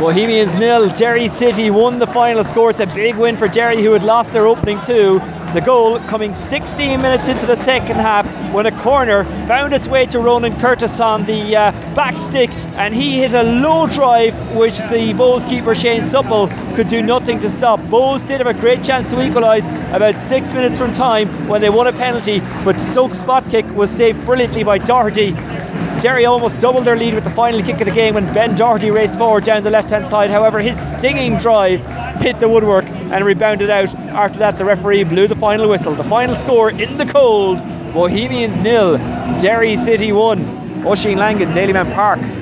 Bohemians 0, Derry City 1 the final score. It's a big win for Derry, who had lost their opening 2. The goal coming 16 minutes into the second half, when a corner found its way to Ronan Curtis on the back stick, and he hit a low drive which the Bohs keeper Shane Supple could do nothing to stop. Bohs did have a great chance to equalise about 6 minutes from time when they won a penalty, but Stoke's spot kick was saved brilliantly by Doherty. Derry almost doubled their lead with the final kick of the game when Ben Doherty raced forward down the left-hand side. However, his stinging drive hit the woodwork and rebounded out. After that, the referee blew the final whistle. The final score in the cold: Bohemians 0, Derry City 1. Oisín Langan, Dailyman Park.